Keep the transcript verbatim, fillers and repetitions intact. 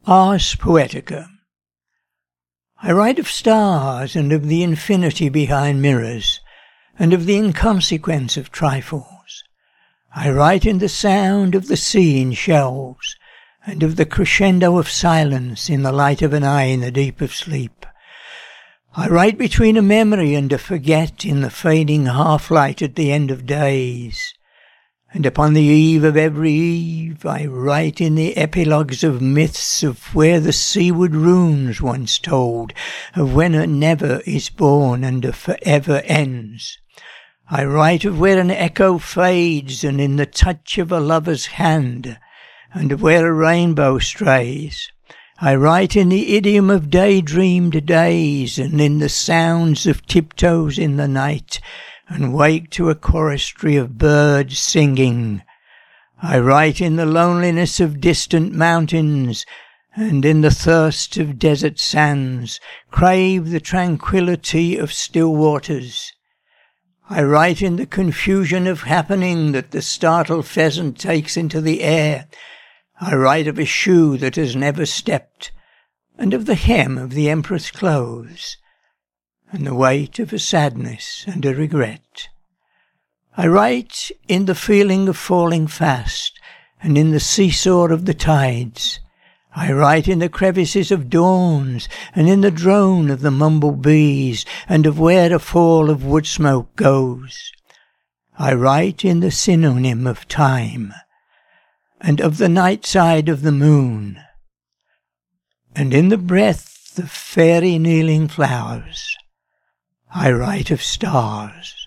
Ars Poetica. I write of stars and of the infinity behind mirrors, and of the inconsequence of trifles. I write in the sound of the sea in shells, and of the crescendo of silence in the light of an eye in the deep of sleep. I write between a memory and a forget in the fading half-light at the end of days. And upon the eve of every eve I write in the epilogues of myths of where the seaward runes once told, of when a never is born and a forever ends. I write of where an echo fades and in the touch of a lover's hand, and of where a rainbow strays. I write in the idiom of day-dreamed days and in the sounds of tiptoes in the night, and wake to a choristry of birds singing. I write in the loneliness of distant mountains, and in the thirst of desert sands, crave the tranquillity of still waters. I write in the confusion of happening that the startled pheasant takes into the air. I write of a shoe that has never stepped, and of the hem of the empress' clothes, and the weight of a sadness and a regret. I write in the feeling of falling fast, and in the seesaw of the tides. I write in the crevices of dawns, and in the drone of the mumbled bees, and of where the fall of wood smoke goes. I write in the synonym of time, and of the night side of the moon, and in the breath of fairy kneeling flowers. I write of stars.